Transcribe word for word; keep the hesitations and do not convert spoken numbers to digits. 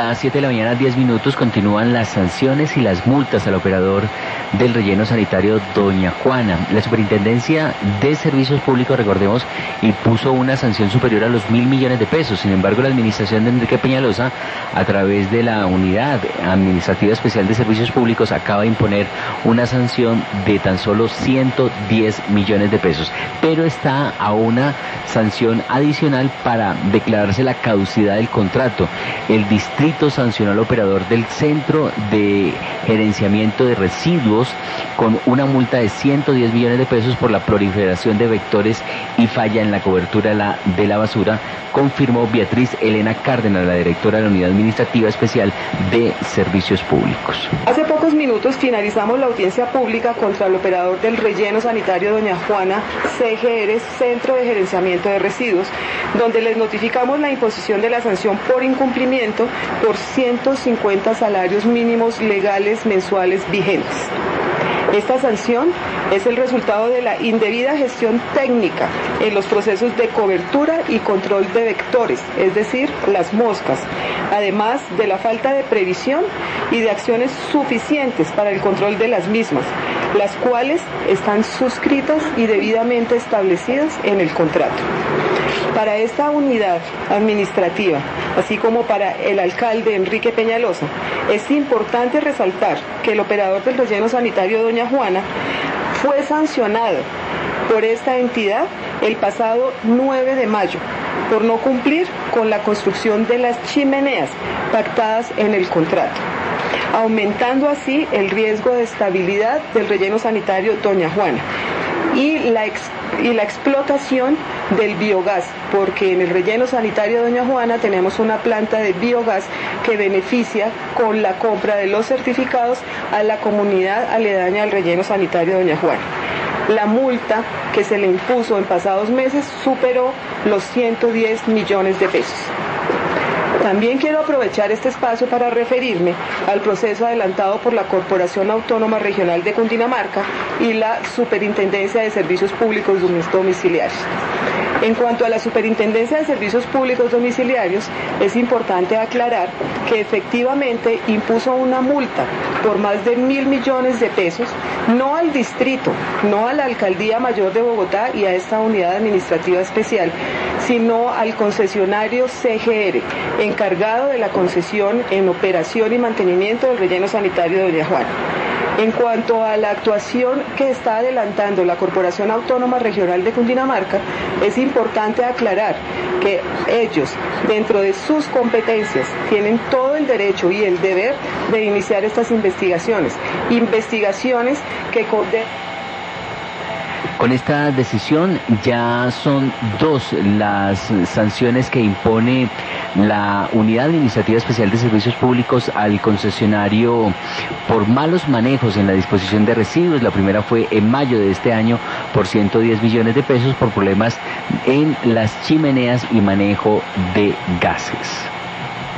Las siete de la mañana, diez minutos, continúan las sanciones y las multas al operador del relleno sanitario Doña Juana. La Superintendencia de Servicios Públicos, recordemos, impuso una sanción superior a los mil millones de pesos. Sin embargo, la administración de Enrique Peñalosa, a través de la Unidad Administrativa Especial de Servicios Públicos, acaba de imponer una sanción de tan solo ciento diez millones de pesos. Pero está a una sanción adicional para declararse la caducidad del contrato. El distrito sancionó al operador del Centro de Gerenciamiento de Residuos con una multa de ciento diez millones de pesos por la proliferación de vectores y falla en la cobertura de la, de la basura, confirmó Beatriz Elena Cárdenas, la directora de la Unidad Administrativa Especial de Servicios Públicos. Hace pocos minutos finalizamos la audiencia pública contra el operador del relleno sanitario Doña Juana, C G R, Centro de Gerenciamiento de Residuos, donde les notificamos la imposición de la sanción por incumplimiento por ciento cincuenta salarios mínimos legales mensuales vigentes. Esta sanción es el resultado de la indebida gestión técnica en los procesos de cobertura y control de vectores, es decir, las moscas, además de la falta de previsión y de acciones suficientes para el control de las mismas, las cuales están suscritas y debidamente establecidas en el contrato. Para esta unidad administrativa, así como para el alcalde Enrique Peñalosa, es importante resaltar que el operador del relleno sanitario Doña Juana fue sancionado por esta entidad el pasado nueve de mayo por no cumplir con la construcción de las chimeneas pactadas en el contrato, aumentando así el riesgo de estabilidad del relleno sanitario Doña Juana y la, ex, y la explotación del biogás, porque en el relleno sanitario Doña Juana tenemos una planta de biogás que beneficia con la compra de los certificados a la comunidad aledaña al relleno sanitario Doña Juana. La multa que se le impuso en pasados meses superó los ciento diez millones de pesos. También quiero aprovechar este espacio para referirme al proceso adelantado por la Corporación Autónoma Regional de Cundinamarca y la Superintendencia de Servicios Públicos Domiciliarios. En cuanto a la Superintendencia de Servicios Públicos Domiciliarios, es importante aclarar que efectivamente impuso una multa por más de mil millones de pesos, no al distrito, no a la Alcaldía Mayor de Bogotá y a esta unidad administrativa especial, sino al concesionario C G R, encargado de la concesión en operación y mantenimiento del relleno sanitario de Doña Juana. En cuanto a la actuación que está adelantando la Corporación Autónoma Regional de Cundinamarca, es importante aclarar que ellos, dentro de sus competencias, tienen todo el derecho y el deber de iniciar estas investigaciones, investigaciones que... Con esta decisión ya son dos las sanciones que impone la Unidad Administrativa Especial de Servicios Públicos al concesionario por malos manejos en la disposición de residuos. La primera fue en mayo de este año por ciento diez millones de pesos por problemas en las chimeneas y manejo de gases.